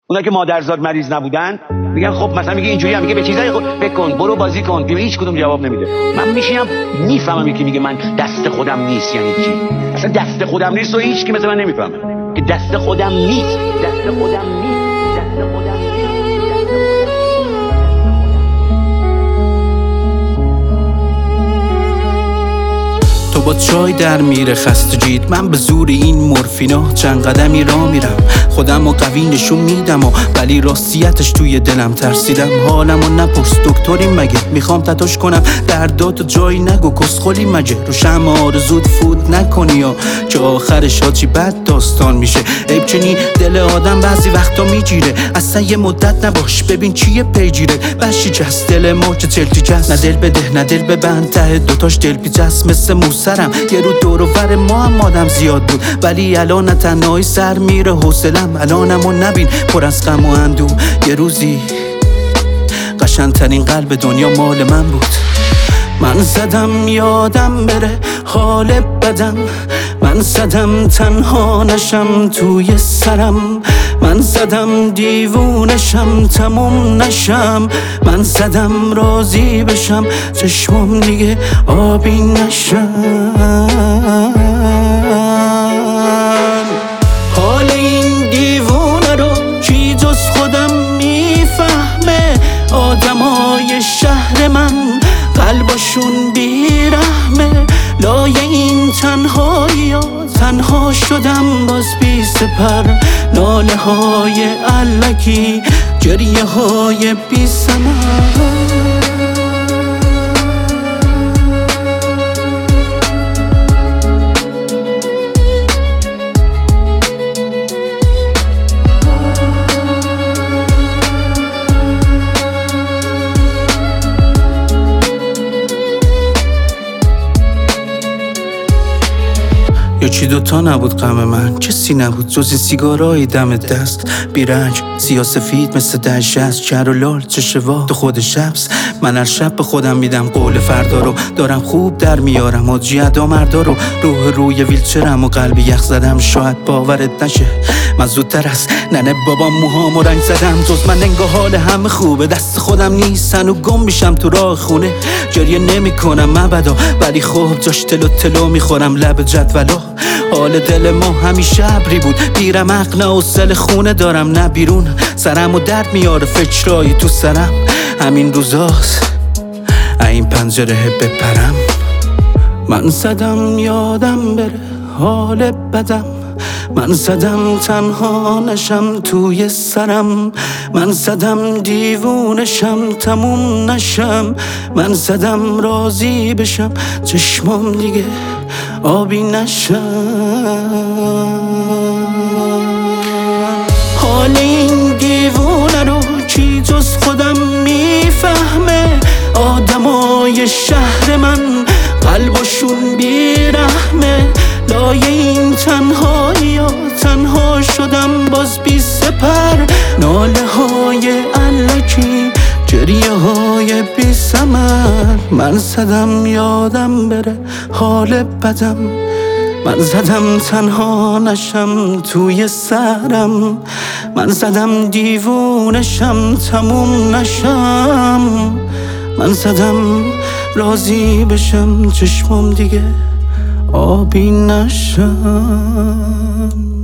اونا که مادرزاد مریض نبودن میگن خب مثلا میگه اینجوری هم میگه به چیزای خود فکر کن، برو بازی کن، به هیچ کدوم جواب نمیده. من میشینم میفهمم یکی میگه من دست خودم نیست یعنی چی. اصلا دست خودم نیست و هیچ کی مثل من نمیفهمه که دست خودم نیست، دست خودم نیست، دست خودم نیست. تو با چای در میره خسته جید، من به زور این مورفینا چند قدمی را میرم، خودم و قوی نشون میدم ولی راستیتش توی دلم ترسیدم. حالمو نپرس دکتری مگه، میخوام تتوش کنم درداتو جایی نگو، کسخلی مگه رو شمع آرزود فوت نکنی یا که آخرش هاچی بد داستان میشه. عیب چنی دل آدم بعضی وقتا میگیره، اصلا یه مدت نباش ببین چیه پیجیره. بشی جست دل ما که تلتی جست، نه دل بده نه دل ببند، ته دوتاش دل پیچست مثل موسرم. یه رو دور و ور ما هم آدم زیاد بود ولی الان تنهایی سر میره حوصلم. الانمو نبین پر از غم و اندوه، یه روزی قشنگترین قلب دنیا مال من بود. من زدم یادم بره حال بدم، من زدم تنها نشم توی سرم، من زدم دیوونشم تموم نشم، من زدم راضی بشم چشمم دیگه آبی نشم. حال این دیوونه رو کی جز خودم میفهمه، آدمای شهر من قلبشون بیرحمه. لای این تنهایی ها تنها شدم باز بی سپر، ناله های الکی گریه های بی ثمر. یکی دوتا نبود غم من، کسی نبود جز سیگارای دم دست، بیرنج سیاسفید مثل دهشست، چر و لال چشوا تو خود شبس. من هر شب به خودم میدم قول فردا رو دارم خوب در میارم، آجی ادا مردا رو روی ویلچرم و قلبی یخ زدم شاید باورت نشه. من زودتر از ننه بابام موهامو رنگ زدم، جز من انگار حال همه خوبه، دست خودم نیستن و گم میشم تو راه خونه. گریه نمی کنم ابدا ولی خب جاش تلو میخورم لب جدولا. حال دل ما همیشه ابری بود، بیرم عقل حوصله خونه دارم نه بیرون، سرمو درد میاره فکرایی تو سرم. همین روزاست این پنجره بپرم. من زدم یادم بره حال بدم، من زدم تنها نشم توی سرم، من زدم دیوونشم تموم نشم، من زدم راضی بشم چشمام دیگه آبی نشم. حال این دیوونه رو کی جز خودم میفهمه، آدمای شهر من قلبشون بیرحمه. لای این تنهایی ها تنها شدم باز بی سپر، ناله های الکی گریه های بی ثمر. من زدم یادم بره حال بدم، من زدم تنها نشم توی سرم، من زدم دیوونشم تموم نشم، من زدم راضی بشم چشمم دیگه آبی نشم.